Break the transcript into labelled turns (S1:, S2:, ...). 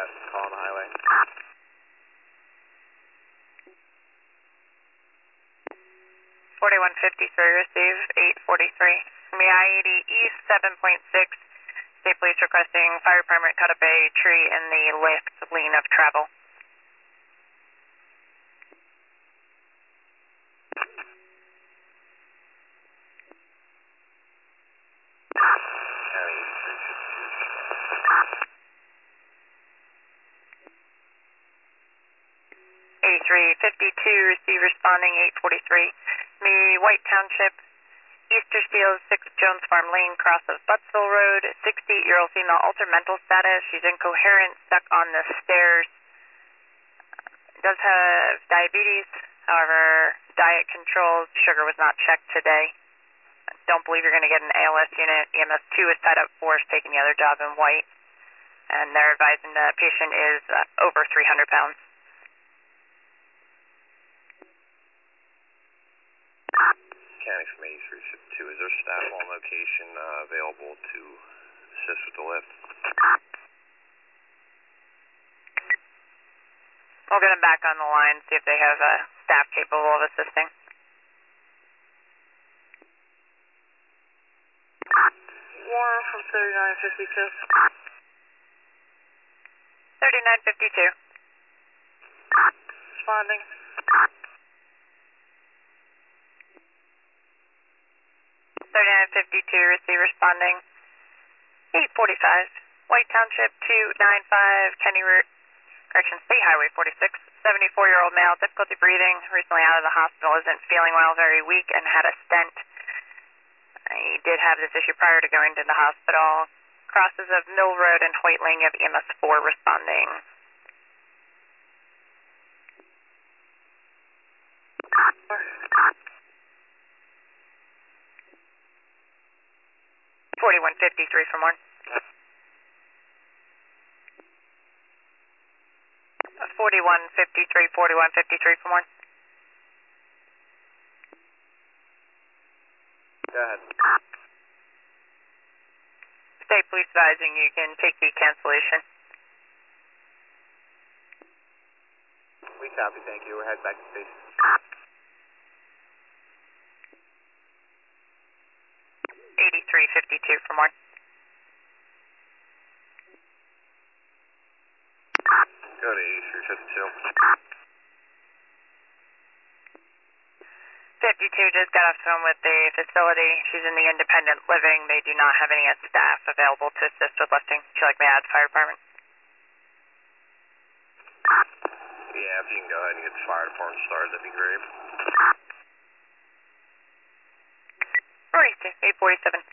S1: call on the highway.
S2: 4153, receive 843. From the I-80 East 7.6, State Police requesting fire department cut up a tree in the left lane of travel.
S1: County
S2: 8352, receive responding 843. Me, White Township, Easter Steels, 6 Jones Farm Lane, cross of Buttsville Road, 68-year-old female, altered mental status. She's incoherent, stuck on the stairs. Does have diabetes, however, diet controls, sugar was not checked today. Don't believe you're going to get an ALS unit. EMS 2 is tied up, 4 is taking the other job in White. And they're advising the patient is over 300 pounds.
S1: County from 8352, is there staff on location available to assist with the lift?
S2: We'll get them back on the line, see if they have staff capable of assisting.
S3: Warren from 3952.
S2: 3952.
S3: Responding.
S2: 3952, receive responding 845. White Township 295, Kenny Route, State Highway 46. 74-year-old male, difficulty breathing, recently out of the hospital, isn't feeling well, very weak, and had a stent. He did have this issue prior to going to the hospital. Crosses of Mill Road and Hoyt Lane, you have EMS 4 responding. Forty-one 53 for more. 4153, 4153 for more.
S1: Go ahead.
S2: State Police advising you can take the cancellation.
S1: We copy, thank you. We're heading back to station.
S2: 8352 for more.
S1: Go to 8352.
S2: 52 just got off the phone with the facility. She's in the independent living. They do not have any staff available to assist with lifting. Would you like me to add fire department?
S1: Yeah, if you can go ahead and get the fire department started, that'd be great.
S2: 42, 847.